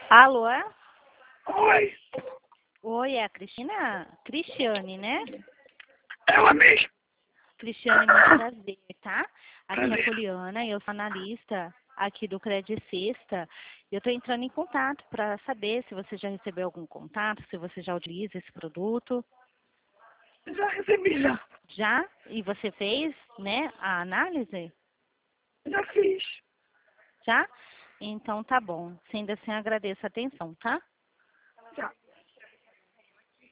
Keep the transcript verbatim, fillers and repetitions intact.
Alô? Oi, Oi, é a Cristina? Cristiane, né? ela mesmo. Cristiane, muito prazer, tá? Aqui é a Prazer. Poliana, eu sou analista aqui do Credit Sexta. Eu estou entrando em contato para saber se você já recebeu algum contato, se você já utiliza esse produto. Já recebi, já. Já? E você fez, né, a análise? Já fiz. Já? Então tá bom. Sendo assim, agradeço a atenção, tá?